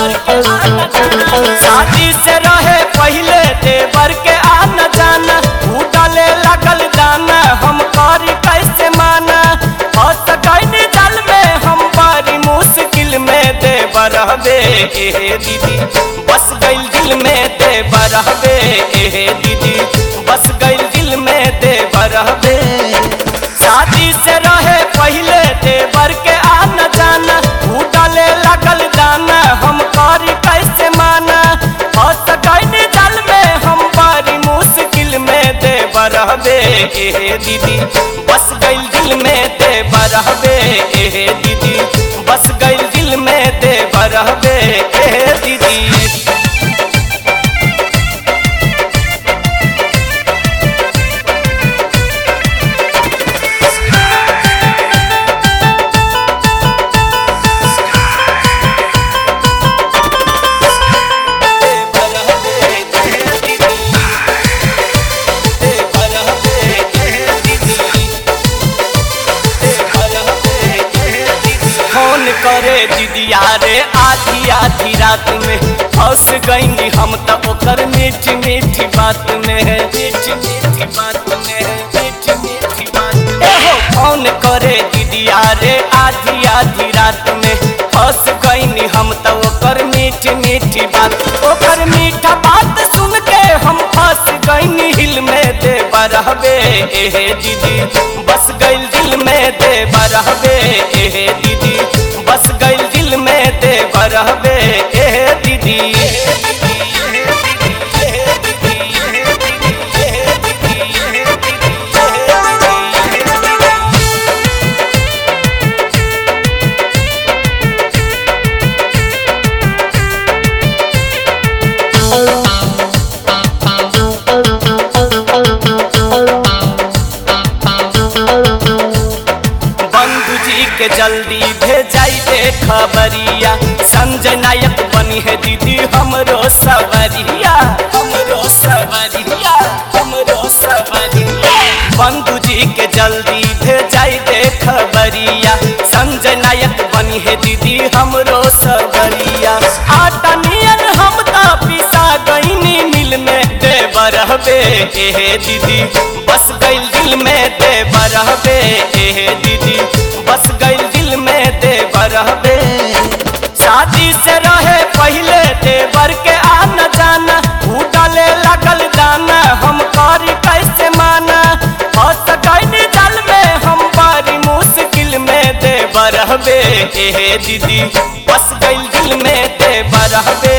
शादी से रहे पहले देवर के आना जाना, डाले लगल दाना हम करी कैसे माना। फंस गइनी जाल में हम बड़ी मुश्किल में देवर हवे दीदी, बस गइल दिल में देवर हवे दीदी, बस गइल दिल में देवर हवे। शादी से रहे पहले देवर के आना जाना, डाले लगल दाना हम करी कैसे माना। फंस गइनी जाल में हम बड़ी मुश्किल में देवर हवे दीदी, बस गइल दिल में देवर हवे दीदी, बस गइल दिल में देवर हवे दीदी। करे दीदिया रे आधी आधी रात में, फंस गईनी हम तो ओकर मीठी मीठी बात में, मीठी मीठी बात में, मीठी मीठी बात में। फोन करे दीदिया रे आधी आधी रात में, फंस गईनी हम तो ओकर मीठी मीठी बात। ओकर मीठा बात सुन के हम फंस गईनी हिल में देवर हवे दीदी, बस गइल दिल में देवर हवे दीदी, बस गइल दिल में देवर हवे दीदी। के जल्दी भेजाई दे खबरिया, संजय नायक बनी है दीदी हमरो सवरिया, हमरो सवरिया, हमरो सवरिया। बंधु जी के जल्दी भेजाई दे खबरिया, संजय नायक बनी है दीदी हमरो सवरिया। आटा नियन हम तो पिसा गईनी मिल में देवर हवे दीदी, बस गइल दिल में देवर हवे दीदी, बस गइल दिल में देवर हवे। शादी से रहे पहले देवर के आना जाना, डाले लगल दाना हम करी कैसे माना। फंस गइनी जाल में हम बड़ी मुश्किल में देवर हवे दीदी, बस गइल दिल में देवर हवे